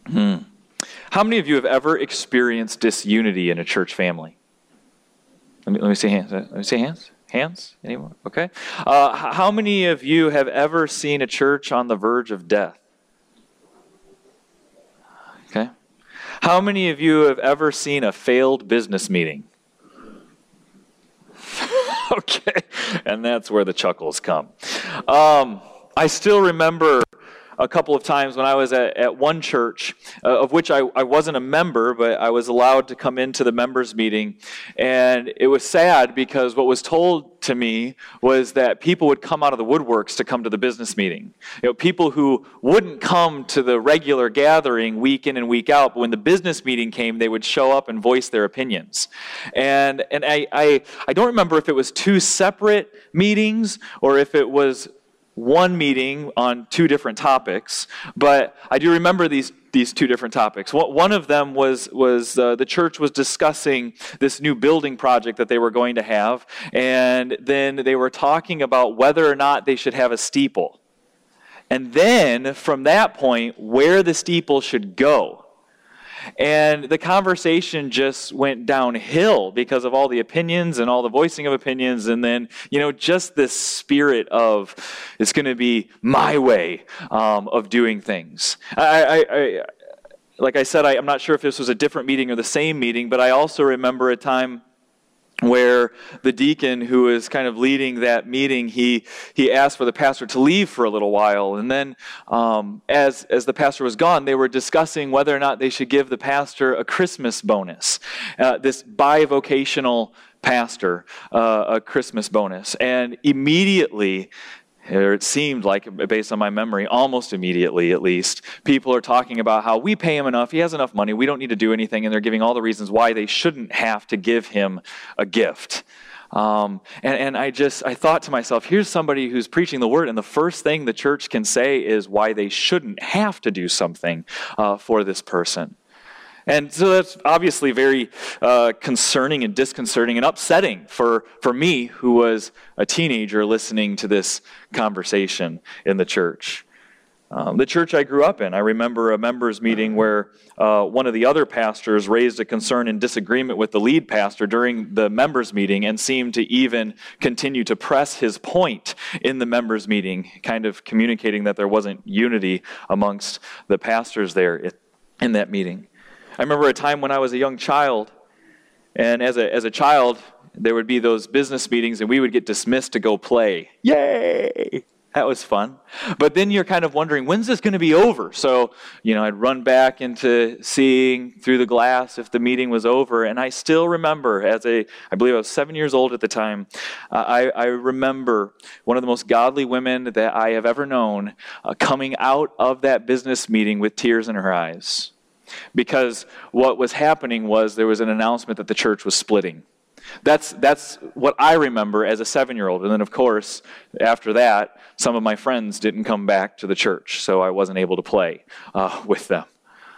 How many of you have ever experienced disunity in a church family? Let me see hands. Let me see hands. Hands? Anyone? Okay. How many of you have ever seen a church on the verge of death? Okay. How many of you have ever seen a failed business meeting? Okay. And that's where the chuckles come. I still remember a couple of times when I was at one church, of which I wasn't a member, but I was allowed to come into the members meeting. And it was sad because what was told to me was that people would come out of the woodworks to come to the business meeting. People who wouldn't come to the regular gathering week in and week out, but when the business meeting came, they would show up and voice their opinions. And I don't remember if it was two separate meetings or if it was one meeting on two different topics, but I do remember these two different topics. One of them was the church was discussing this new building project that they were going to have, and then they were talking about whether or not they should have a steeple. And then, from that point, where the steeple should go. And the conversation just went downhill because of all the opinions and all the voicing of opinions. And then, just this spirit of, it's going to be my way of doing things. Like I said, I'm not sure if this was a different meeting or the same meeting, but I also remember a time where the deacon who was kind of leading that meeting, he asked for the pastor to leave for a little while. And then as the pastor was gone, they were discussing whether or not they should give the pastor a Christmas bonus, this bivocational pastor, a Christmas bonus. And immediately, or it seemed like, based on my memory, almost immediately at least, people are talking about how we pay him enough, he has enough money, we don't need to do anything, and they're giving all the reasons why they shouldn't have to give him a gift. And I thought to myself, here's somebody who's preaching the word, and the first thing the church can say is why they shouldn't have to do something for this person. And so that's obviously very concerning and disconcerting and upsetting for me, who was a teenager listening to this conversation in the church. The church I grew up in, I remember a members meeting where one of the other pastors raised a concern and disagreement with the lead pastor during the members meeting and seemed to even continue to press his point in the members meeting, kind of communicating that there wasn't unity amongst the pastors there in that meeting. I remember a time when I was a young child, and as a child, there would be those business meetings, and we would get dismissed to go play. Yay! That was fun. But then you're kind of wondering, when's this going to be over? So, I'd run back into seeing through the glass if the meeting was over, and I still remember, I believe I was 7 years old at the time, I remember one of the most godly women that I have ever known coming out of that business meeting with tears in her eyes. Because what was happening was there was an announcement that the church was splitting. That's what I remember as a 7-year-old. And then, of course, after that, some of my friends didn't come back to the church, so I wasn't able to play with them.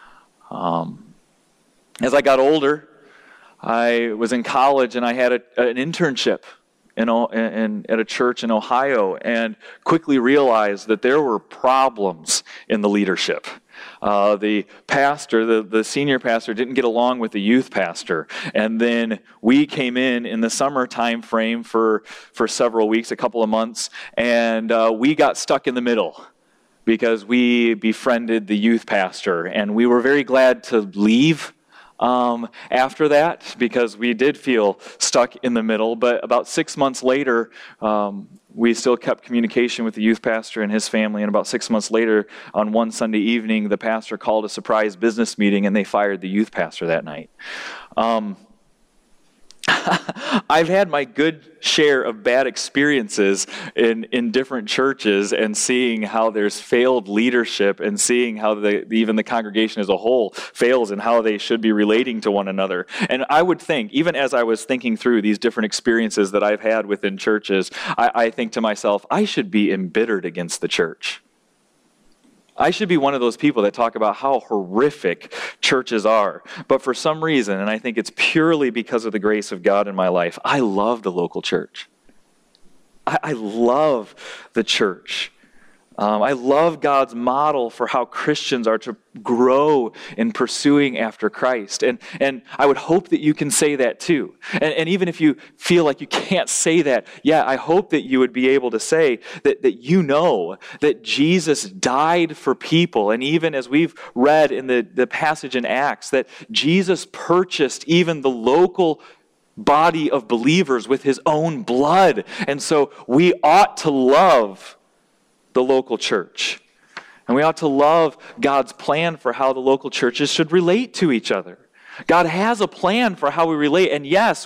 As I got older, I was in college and I had an internship at a church in Ohio, and quickly realized that there were problems in the leadership. The pastor, the senior pastor, didn't get along with the youth pastor. And then we came in the summer time frame for several weeks, a couple of months, and we got stuck in the middle because we befriended the youth pastor. And we were very glad to leave after that, because we did feel stuck in the middle. But about 6 months later, we still kept communication with the youth pastor and his family. And about 6 months later, on one Sunday evening, the pastor called a surprise business meeting, and they fired the youth pastor that night. I've had my good share of bad experiences in different churches, and seeing how there's failed leadership, and seeing how even the congregation as a whole fails and how they should be relating to one another. And I would think, even as I was thinking through these different experiences that I've had within churches, I think to myself, I should be embittered against the church. I should be one of those people that talk about how horrific churches are. But for some reason, and I think it's purely because of the grace of God in my life, I love the local church. I love the church. I love God's model for how Christians are to grow in pursuing after Christ. And I would hope that you can say that too. And even if you feel like you can't say that, I hope that you would be able to say that you know that Jesus died for people. And even as we've read in the passage in Acts, that Jesus purchased even the local body of believers with his own blood. And so we ought to love the local church. And we ought to love God's plan for how the local churches should relate to each other. God has a plan for how we relate. And yes,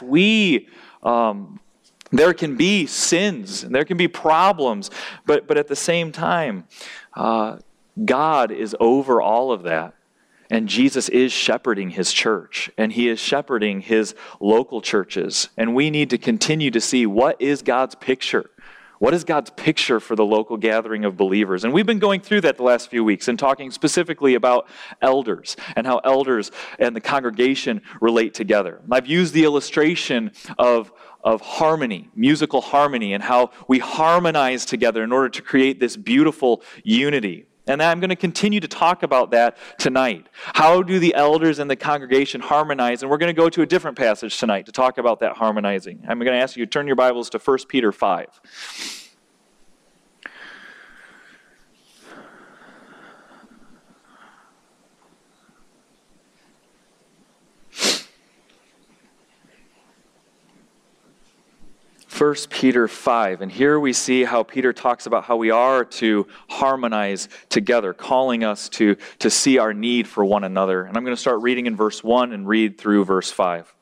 there can be sins and there can be problems. But at the same time, God is over all of that. And Jesus is shepherding his church. And he is shepherding his local churches. And we need to continue to see what is God's picture. What is God's picture for the local gathering of believers? And we've been going through that the last few weeks and talking specifically about elders and how elders and the congregation relate together. I've used the illustration of harmony, musical harmony, and how we harmonize together in order to create this beautiful unity. And I'm going to continue to talk about that tonight. How do the elders and the congregation harmonize? And we're going to go to a different passage tonight to talk about that harmonizing. I'm going to ask you to turn your Bibles to 1 Peter 5. First Peter 5, and here we see how Peter talks about how we are to harmonize together, calling us to see our need for one another. And I'm going to start reading in verse 1 and read through verse 5.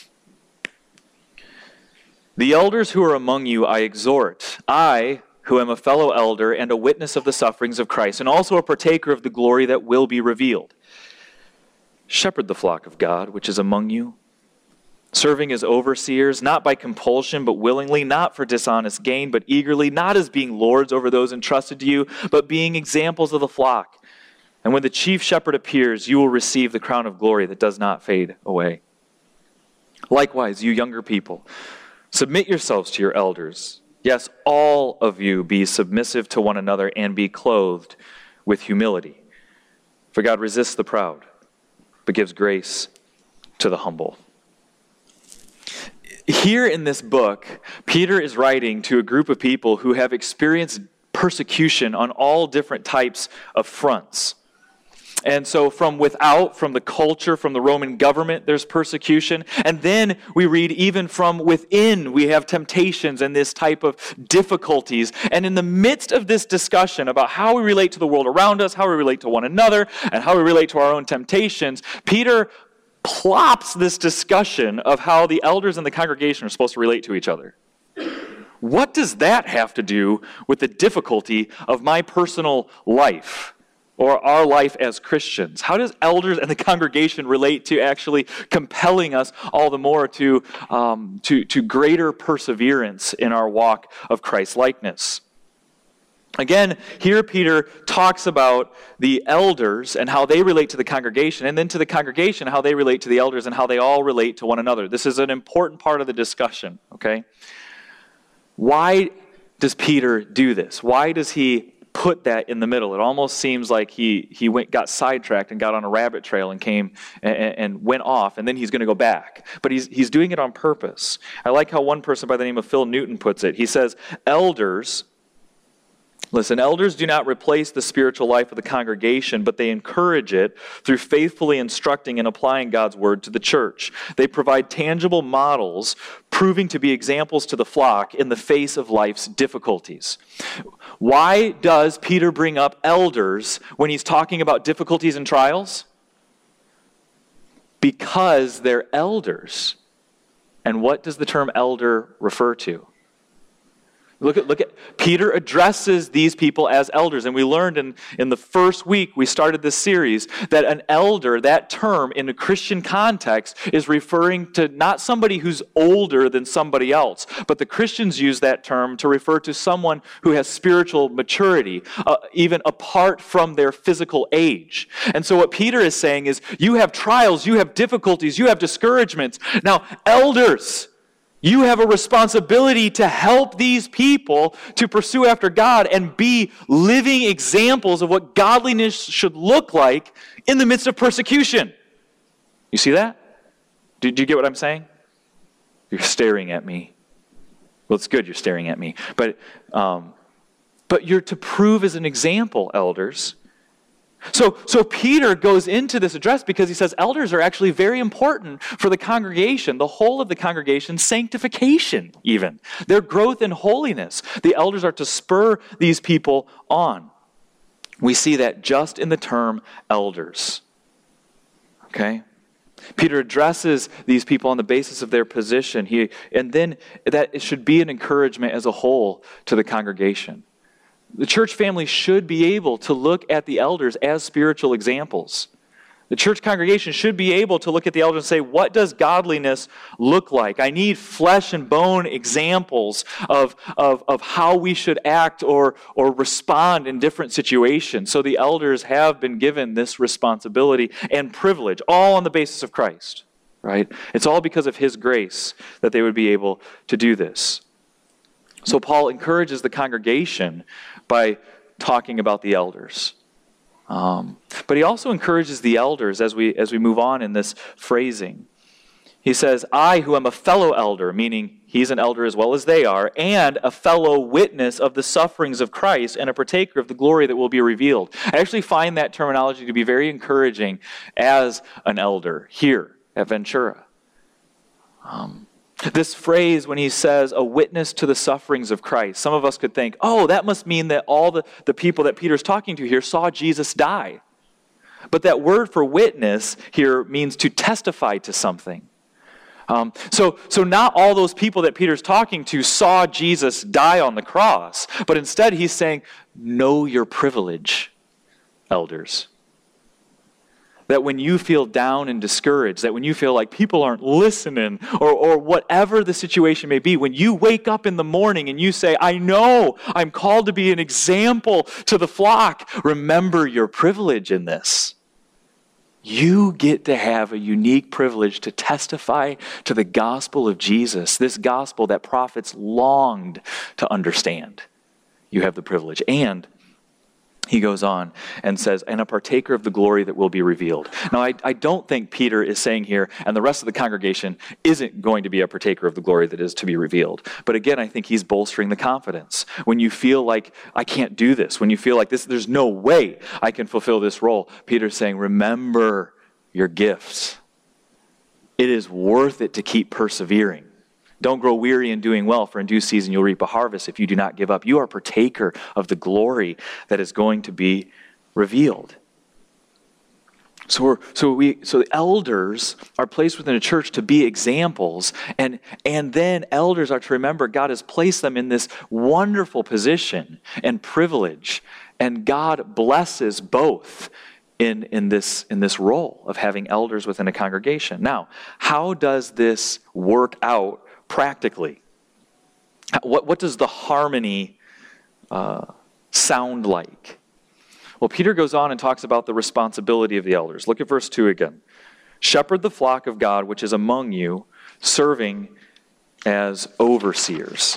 The elders who are among you I exhort, I, who am a fellow elder and a witness of the sufferings of Christ, and also a partaker of the glory that will be revealed. Shepherd the flock of God, which is among you, serving as overseers, not by compulsion, but willingly, not for dishonest gain, but eagerly, not as being lords over those entrusted to you, but being examples of the flock. And when the chief shepherd appears, you will receive the crown of glory that does not fade away. Likewise, you younger people, submit yourselves to your elders. Yes, all of you be submissive to one another and be clothed with humility. For God resists the proud, but gives grace to the humble. Here in this book, Peter is writing to a group of people who have experienced persecution on all different types of fronts. And so from without, from the culture, from the Roman government, there's persecution. And then we read even from within, we have temptations and this type of difficulties. And in the midst of this discussion about how we relate to the world around us, how we relate to one another, and how we relate to our own temptations, Peter plops this discussion of how the elders and the congregation are supposed to relate to each other. What does that have to do with the difficulty of my personal life or our life as Christians? How does elders and the congregation relate to actually compelling us all the more to greater perseverance in our walk of Christ-likeness? Again, here Peter talks about the elders and how they relate to the congregation, and then to the congregation, how they relate to the elders and how they all relate to one another. This is an important part of the discussion, okay? Why does Peter do this? Why does he put that in the middle? It almost seems like he got sidetracked and got on a rabbit trail and came and went off, and then he's going to go back. But he's doing it on purpose. I like how one person by the name of Phil Newton puts it. He says, elders do not replace the spiritual life of the congregation, but they encourage it through faithfully instructing and applying God's word to the church. They provide tangible models, proving to be examples to the flock in the face of life's difficulties. Why does Peter bring up elders when he's talking about difficulties and trials? Because they're elders. And what does the term elder refer to? Look at Peter addresses these people as elders. And we learned in the first week we started this series that an elder, that term in a Christian context, is referring to not somebody who's older than somebody else, but the Christians use that term to refer to someone who has spiritual maturity, even apart from their physical age. And so what Peter is saying is, you have trials, you have difficulties, you have discouragements. Now, elders, You have a responsibility to help these people to pursue after God and be living examples of what godliness should look like in the midst of persecution. You see that? Did you get what I'm saying? You're staring at me. Well, it's good you're staring at me. But you're to prove as an example, elders. So Peter goes into this address because he says elders are actually very important for the congregation, the whole of the congregation's sanctification even. Their growth in holiness. The elders are to spur these people on. We see that just in the term elders. Okay? Peter addresses these people on the basis of their position. And then that it should be an encouragement as a whole to the congregation. The church family should be able to look at the elders as spiritual examples. The church congregation should be able to look at the elders and say, what does godliness look like? I need flesh and bone examples of how we should act or respond in different situations. So the elders have been given this responsibility and privilege, all on the basis of Christ, right? It's all because of His grace that they would be able to do this. So Paul encourages the congregation by talking about the elders. But he also encourages the elders as we move on in this phrasing. He says, I who am a fellow elder, meaning he's an elder as well as they are, and a fellow witness of the sufferings of Christ and a partaker of the glory that will be revealed. I actually find that terminology to be very encouraging as an elder here at Ventura. This phrase, when he says, a witness to the sufferings of Christ, some of us could think, oh, that must mean that all the people that Peter's talking to here saw Jesus die. But that word for witness here means to testify to something. So not all those people that Peter's talking to saw Jesus die on the cross, but instead he's saying, know your privilege, elders. That when you feel down and discouraged, that when you feel like people aren't listening, or whatever the situation may be, when you wake up in the morning and you say, I know I'm called to be an example to the flock, remember your privilege in this. You get to have a unique privilege to testify to the gospel of Jesus, this gospel that prophets longed to understand. You have the privilege. And he goes on and says, and a partaker of the glory that will be revealed. Now, I don't think Peter is saying here, and the rest of the congregation isn't going to be a partaker of the glory that is to be revealed. But again, I think he's bolstering the confidence. When you feel like, I can't do this, when you feel like there's no way I can fulfill this role, Peter's saying, remember your gifts. It is worth it to keep persevering. Don't grow weary in doing well, for in due season you'll reap a harvest if you do not give up. You are a partaker of the glory that is going to be revealed. So the elders are placed within a church to be examples, and then elders are to remember God has placed them in this wonderful position and privilege, and God blesses both in this role of having elders within a congregation. Now, how does this work out practically? What does the harmony sound like? Well, Peter goes on and talks about the responsibility of the elders. Look at verse 2 again. Shepherd the flock of God which is among you, serving as overseers.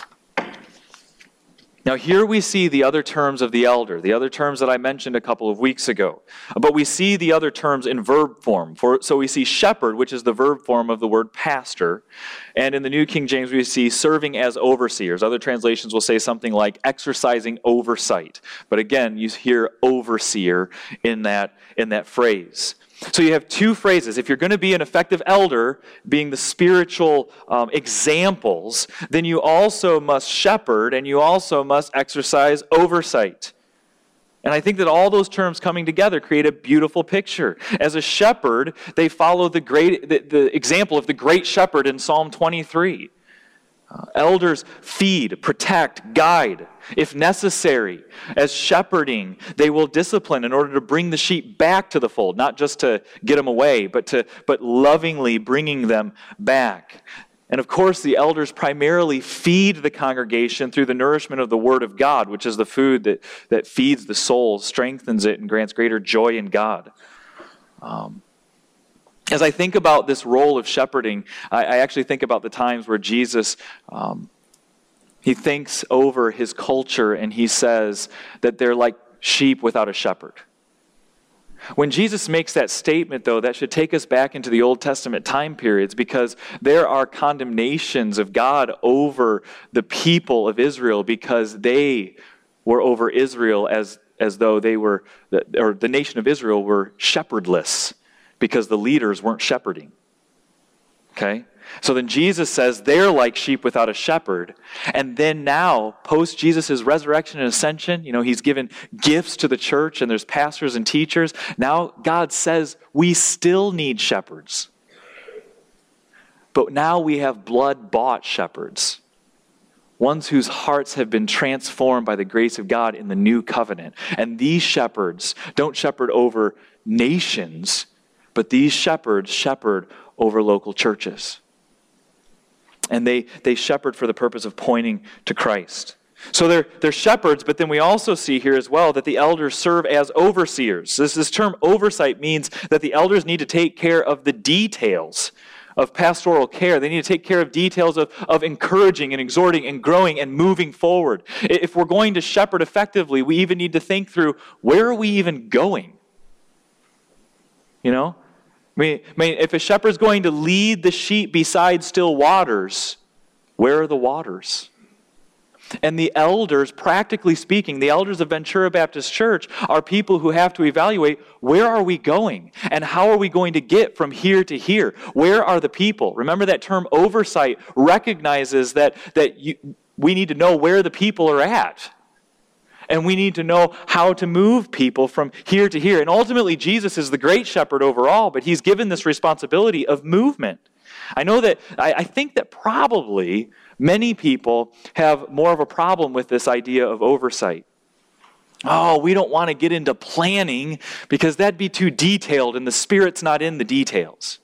Now here we see the other terms of the elder, the other terms that I mentioned a couple of weeks ago. But we see the other terms in verb form. So we see shepherd, which is the verb form of the word pastor. And in the New King James we see serving as overseers. Other translations will say something like exercising oversight. But again, you hear overseer in that phrase. So you have two phrases. If you're going to be an effective elder, being the spiritual examples, then you also must shepherd and you also must exercise oversight. And I think that all those terms coming together create a beautiful picture. As a shepherd, they follow the example of the great shepherd in Psalm 23. Elders feed, protect, guide. If necessary, as shepherding, they will discipline in order to bring the sheep back to the fold, not just to get them away, but lovingly bringing them back. And of course, the elders primarily feed the congregation through the nourishment of the Word of God, which is the food that feeds the soul, strengthens it, and grants greater joy in God. As I think about this role of shepherding, I actually think about the times where Jesus, he thinks over his culture and he says that they're like sheep without a shepherd. When Jesus makes that statement, though, that should take us back into the Old Testament time periods, because there are condemnations of God over the people of Israel because they were over Israel as though they were, or the nation of Israel were shepherdless because the leaders weren't shepherding. Okay? So then Jesus says they're like sheep without a shepherd. And then now, post Jesus' resurrection and ascension, he's given gifts to the church and there's pastors and teachers. Now God says we still need shepherds. But now we have blood-bought shepherds. Ones whose hearts have been transformed by the grace of God in the new covenant. And these shepherds don't shepherd over nations, but these shepherds shepherd over local churches. And they shepherd for the purpose of pointing to Christ. So they're shepherds, but then we also see here as well that the elders serve as overseers. This term oversight means that the elders need to take care of the details of pastoral care. They need to take care of details of encouraging and exhorting and growing and moving forward. If we're going to shepherd effectively, we even need to think through, where are we even going? I mean, if a shepherd's going to lead the sheep beside still waters, where are the waters? And the elders, practically speaking, the elders of Ventura Baptist Church are people who have to evaluate, where are we going? And how are we going to get from here to here? Where are the people? Remember, that term oversight recognizes that we need to know where the people are at. And we need to know how to move people from here to here. And ultimately, Jesus is the great shepherd overall, but he's given this responsibility of movement. I think that probably many people have more of a problem with this idea of oversight. Oh, we don't want to get into planning because that'd be too detailed and the Spirit's not in the details.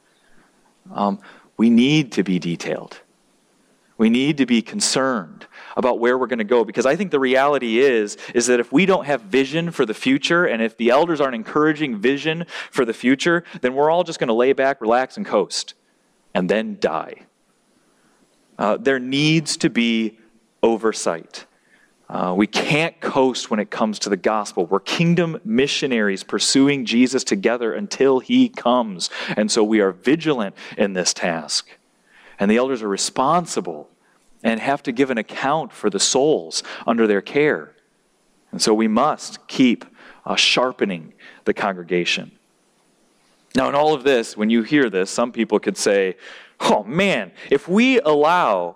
We need to be detailed. We need to be concerned about where we're going to go, because I think the reality is that if we don't have vision for the future, and if the elders aren't encouraging vision for the future, then we're all just going to lay back, relax, and coast, and then die. There needs to be oversight. We can't coast when it comes to the gospel. We're kingdom missionaries pursuing Jesus together until he comes, and so we are vigilant in this task. And the elders are responsible and have to give an account for the souls under their care. And so we must keep sharpening the congregation. Now, in all of this, when you hear this, some people could say, oh man, if we allow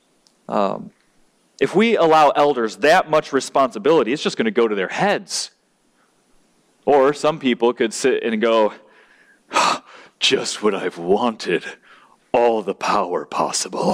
elders that much responsibility, it's just going to go to their heads. Or some people could sit and go, just what I've wanted. All the power possible.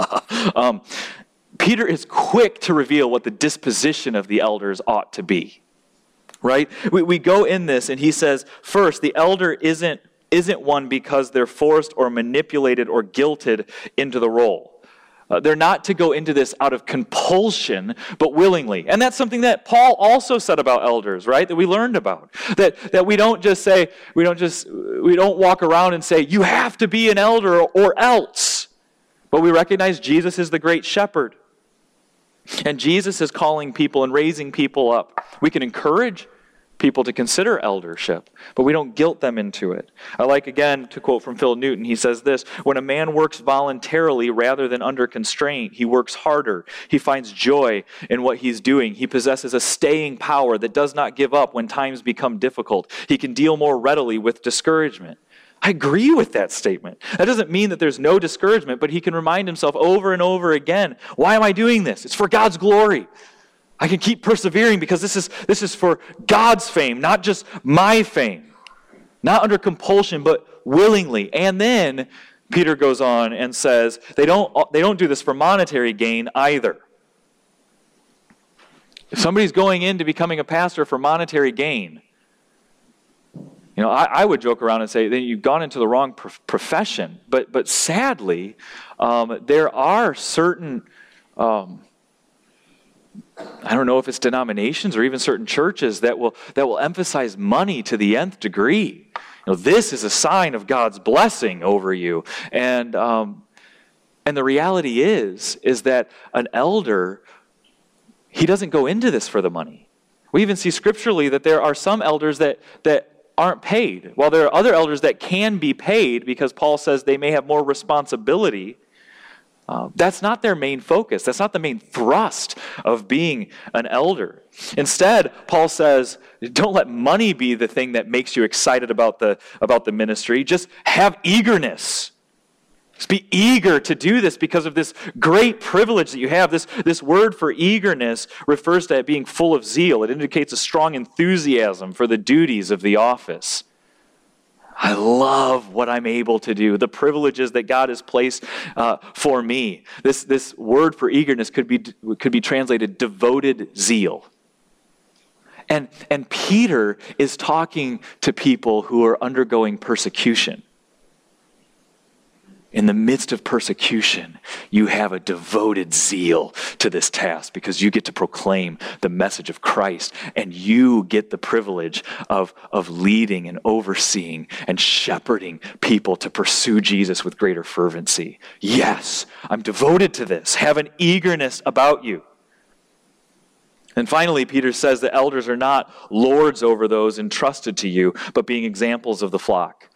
Peter is quick to reveal what the disposition of the elders ought to be. Right? We go in this and he says, first, the elder isn't one because they're forced or manipulated or guilted into the role. They're not to go into this out of compulsion, but willingly. And that's something that Paul also said about elders, right? That we learned about. That we don't just say, we don't walk around and say, you have to be an elder or else. But we recognize Jesus is the great shepherd. And Jesus is calling people and raising people up. We can encourage people to consider eldership, but we don't guilt them into it. I like, again, to quote from Phil Newton, he says this, when a man works voluntarily rather than under constraint, he works harder. He finds joy in what he's doing. He possesses a staying power that does not give up when times become difficult. He can deal more readily with discouragement. I agree with that statement. That doesn't mean that there's no discouragement, but he can remind himself over and over again, why am I doing this? It's for God's glory. I can keep persevering because this is for God's fame, not just my fame. Not under compulsion, but willingly. And then Peter goes on and says they don't do this for monetary gain either. If somebody's going into becoming a pastor for monetary gain, I would joke around and say that you've gone into the wrong profession. But sadly, there are certain I don't know if it's denominations or even certain churches that will emphasize money to the nth degree. This is a sign of God's blessing over you. And the reality is that an elder, he doesn't go into this for the money. We even see scripturally that there are some elders that aren't paid, while there are other elders that can be paid because Paul says they may have more responsibility. That's not their main focus. That's not the main thrust of being an elder. Instead, Paul says, don't let money be the thing that makes you excited about the ministry. Just have eagerness. Just be eager to do this because of this great privilege that you have. This word for eagerness refers to it being full of zeal. It indicates a strong enthusiasm for the duties of the office. I love what I'm able to do, the privileges that God has placed for me. This word for eagerness could be translated devoted zeal. And Peter is talking to people who are undergoing persecution. In the midst of persecution, you have a devoted zeal to this task because you get to proclaim the message of Christ, and you get the privilege of leading and overseeing and shepherding people to pursue Jesus with greater fervency. Yes, I'm devoted to this. Have an eagerness about you. And finally, Peter says that elders are not lords over those entrusted to you, but being examples of the flock.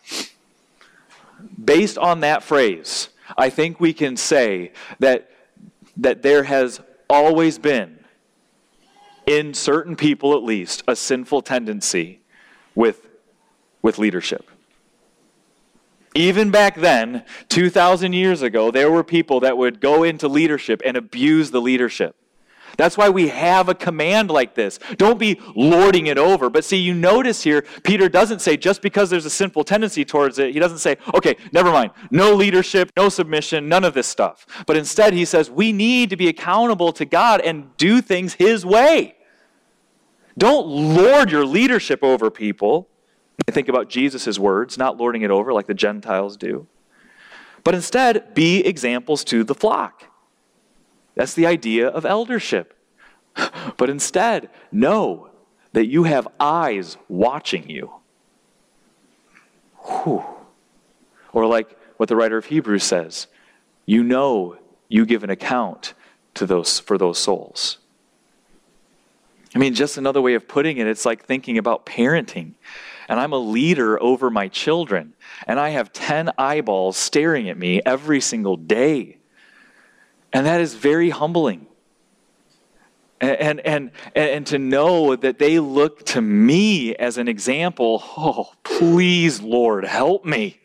Based on that phrase, I think we can say that there has always been, in certain people at least, a sinful tendency with leadership. Even back then, 2,000 years ago, there were people that would go into leadership and abuse the leadership. That's why we have a command like this. Don't be lording it over. But see, you notice here, Peter doesn't say just because there's a sinful tendency towards it, he doesn't say, okay, never mind, no leadership, no submission, none of this stuff. But instead he says, we need to be accountable to God and do things His way. Don't lord your leadership over people. I think about Jesus' words, not lording it over like the Gentiles do. But instead, be examples to the flock. That's the idea of eldership. But instead, know that you have eyes watching you. Whew. Or like what the writer of Hebrews says, you know you give an account for those souls. I mean, just another way of putting it, it's like thinking about parenting. And I'm a leader over my children, and I have 10 eyeballs staring at me every single day. And that is very humbling. And to know that they look to me as an example, oh, please, Lord, help me.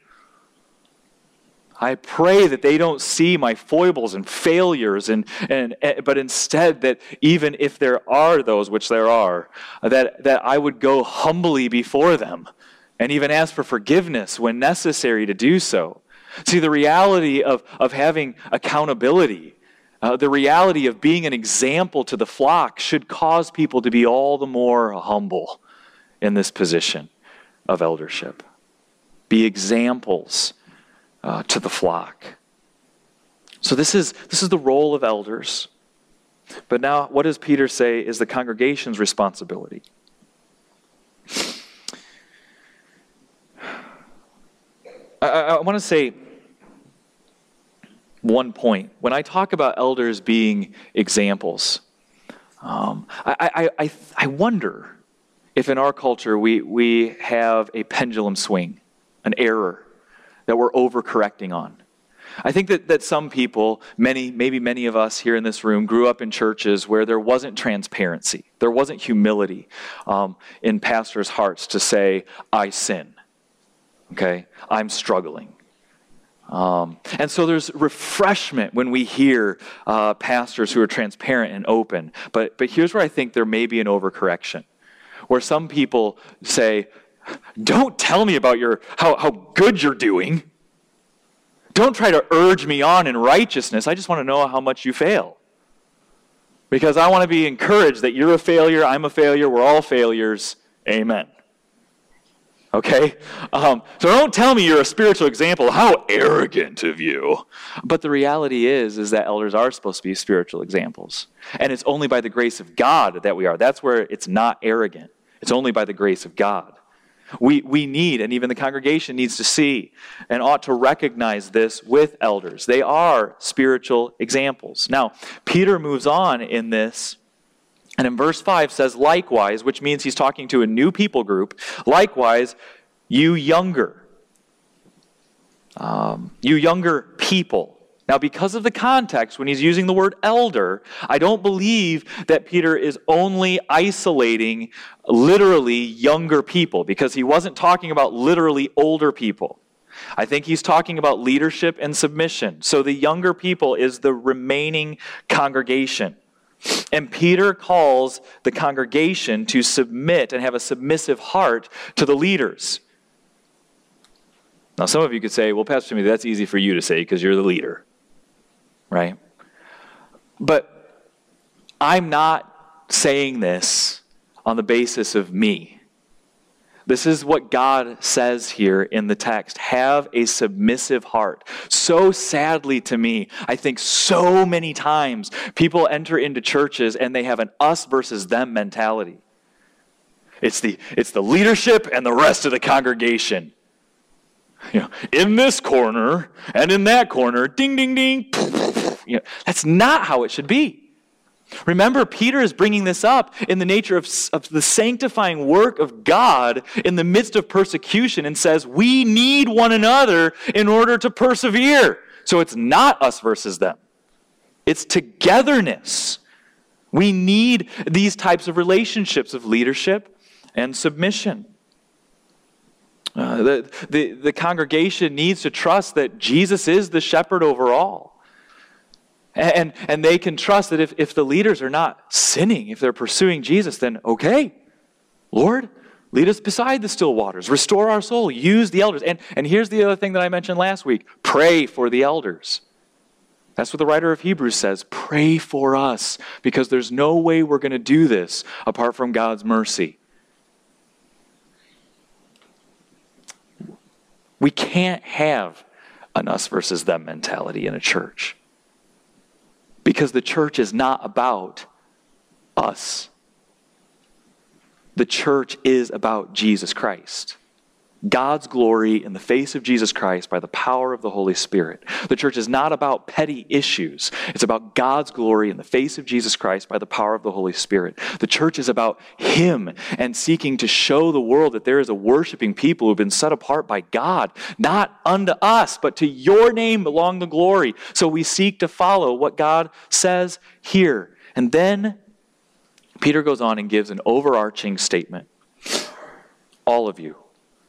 I pray that they don't see my foibles and failures, but instead that even if there are those, which there are, that I would go humbly before them and even ask for forgiveness when necessary to do so. See, the reality of having accountability, the reality of being an example to the flock should cause people to be all the more humble in this position of eldership. Be examples to the flock. So this is the role of elders. But now, what does Peter say is the congregation's responsibility? I want to say one point. When I talk about elders being examples, I wonder if in our culture we have a pendulum swing, an error that we're overcorrecting on. I think that some people, maybe many of us here in this room, grew up in churches where there wasn't transparency. There wasn't humility in pastors' hearts to say, I sin. Okay? I'm struggling. And so there's refreshment when we hear pastors who are transparent and open. But here's where I think there may be an overcorrection, where some people say, don't tell me about how good you're doing. Don't try to urge me on in righteousness. I just want to know how much you fail. Because I want to be encouraged that you're a failure, I'm a failure, we're all failures. Amen. Okay? So don't tell me you're a spiritual example. How arrogant of you. But the reality is that elders are supposed to be spiritual examples. And it's only by the grace of God that we are. That's where it's not arrogant. It's only by the grace of God. We need, and even the congregation needs to see and ought to recognize this with elders. They are spiritual examples. Now, Peter moves on in this, and in verse 5 says, likewise, which means he's talking to a new people group, likewise, you younger people. Now, because of the context, when he's using the word elder, I don't believe that Peter is only isolating literally younger people, because he wasn't talking about literally older people. I think he's talking about leadership and submission. So the younger people is the remaining congregation. And Peter calls the congregation to submit and have a submissive heart to the leaders. Now, some of you could say, well, Pastor Timothy, that's easy for you to say because you're the leader, right? But I'm not saying this on the basis of me. This is what God says here in the text. Have a submissive heart. So sadly to me, I think so many times people enter into churches and they have an us versus them mentality. It's the leadership and the rest of the congregation. You know, in this corner and in that corner, ding, ding, ding. You know, that's not how it should be. Remember, Peter is bringing this up in the nature of the sanctifying work of God in the midst of persecution, and says we need one another in order to persevere. So it's not us versus them. It's togetherness. We need these types of relationships of leadership and submission. The congregation needs to trust that Jesus is the shepherd over all. And they can trust that if the leaders are not sinning, if they're pursuing Jesus, then okay, Lord, lead us beside the still waters. Restore our soul. Use the elders. And here's the other thing that I mentioned last week. Pray for the elders. That's what the writer of Hebrews says. Pray for us, because there's no way we're going to do this apart from God's mercy. We can't have an us versus them mentality in a church, because the church is not about us. The church is about Jesus Christ. God's glory in the face of Jesus Christ by the power of the Holy Spirit. The church is not about petty issues. It's about God's glory in the face of Jesus Christ by the power of the Holy Spirit. The church is about Him and seeking to show the world that there is a worshiping people who have been set apart by God, not unto us, but to your name belong the glory. So we seek to follow what God says here. And then Peter goes on and gives an overarching statement. All of you,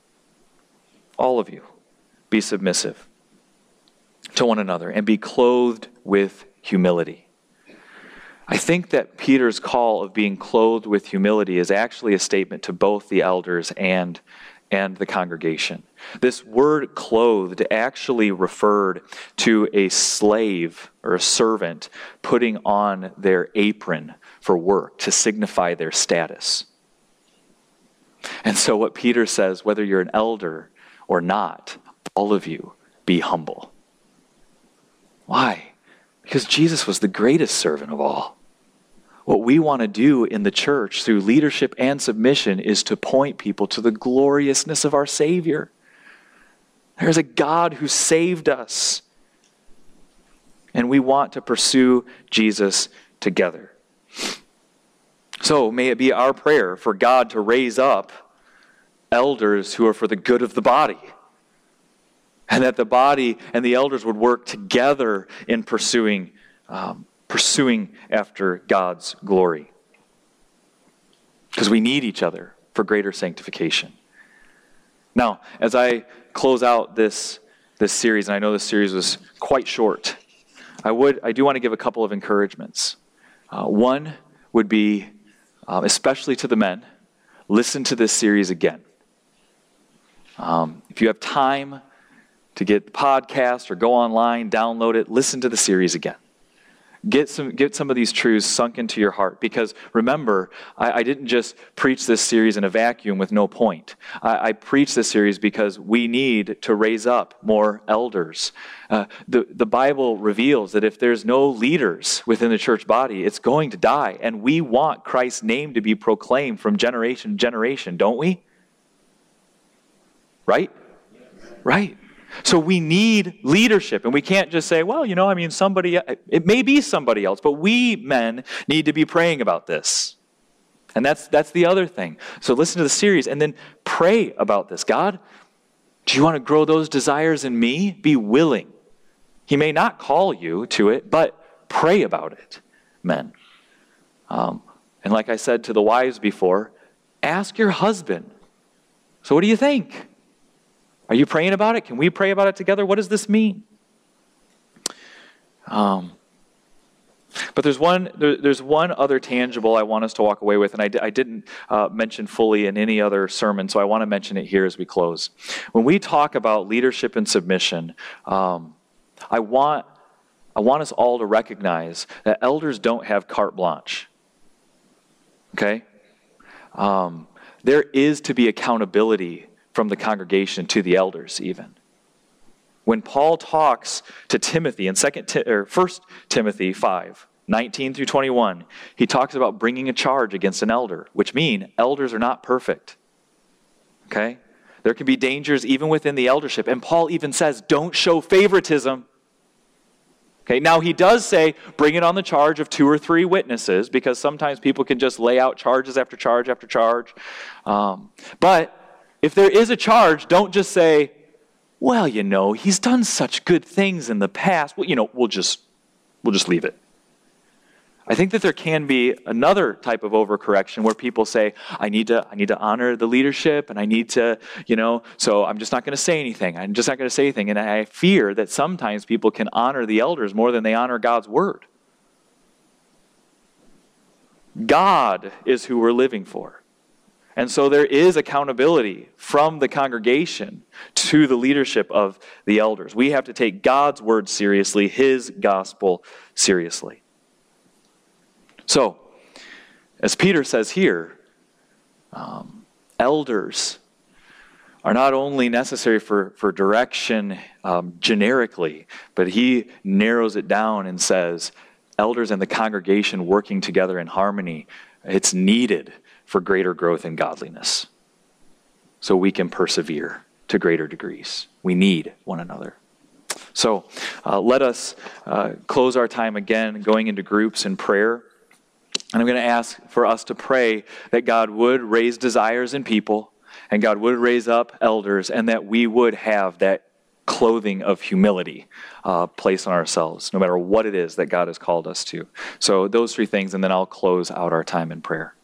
be submissive to one another and be clothed with humility. I think that Peter's call of being clothed with humility is actually a statement to both the elders and the congregation. This word clothed actually referred to a slave or a servant putting on their apron for work to signify their status. And so what Peter says, whether you're an elder or not, all of you be humble. Why? Because Jesus was the greatest servant of all. What we want to do in the church through leadership and submission is to point people to the gloriousness of our Savior. There's a God who saved us. And we want to pursue Jesus together. So may it be our prayer for God to raise up elders who are for the good of the body. And that the body and the elders would work together in pursuing after God's glory. Because we need each other for greater sanctification. Now, as I close out this series, and I know this series was quite short, I do want to give a couple of encouragements. One would be, especially to the men, listen to this series again. If you have time to get the podcast or go online, download it, listen to the series again. Get some of these truths sunk into your heart, because remember, I didn't just preach this series in a vacuum with no point. I preached this series because we need to raise up more elders. The Bible reveals that if there's no leaders within the church body, it's going to die. And we want Christ's name to be proclaimed from generation to generation, don't we? Right? Right. So we need leadership, and we can't just say, well, it may be somebody else, but we men need to be praying about this. And that's the other thing. So listen to the series and then pray about this. God, do you want to grow those desires in me? Be willing. He may not call you to it, but pray about it, men. And like I said to the wives before, ask your husband. So what do you think? Are you praying about it? Can we pray about it together? What does this mean? But there's one other tangible I want us to walk away with, and I didn't mention fully in any other sermon, so I want to mention it here as we close. When we talk about leadership and submission, I want us all to recognize that elders don't have carte blanche. Okay? There is to be accountability from the congregation to the elders even. When Paul talks to Timothy in 1 Timothy 5, 19 through 21, he talks about bringing a charge against an elder, which means elders are not perfect. Okay? There can be dangers even within the eldership. And Paul even says, don't show favoritism. Okay, now he does say, bring it on the charge of 2 or 3 witnesses, because sometimes people can just lay out charges after charge after charge. But if there is a charge, don't just say, well, he's done such good things in the past. Well, we'll just leave it. I think that there can be another type of overcorrection where people say, I need to honor the leadership, and I need to, so I'm just not going to say anything. I'm just not going to say anything. And I fear that sometimes people can honor the elders more than they honor God's word. God is who we're living for. And so there is accountability from the congregation to the leadership of the elders. We have to take God's word seriously, his gospel seriously. So, as Peter says here, elders are not only necessary for direction generically, but he narrows it down and says, elders and the congregation working together in harmony, it's needed for greater growth in godliness, so we can persevere to greater degrees. We need one another. So let us close our time again going into groups in prayer. And I'm going to ask for us to pray that God would raise desires in people, and God would raise up elders, and that we would have that clothing of humility placed on ourselves, no matter what it is that God has called us to. So those 3 things, and then I'll close out our time in prayer.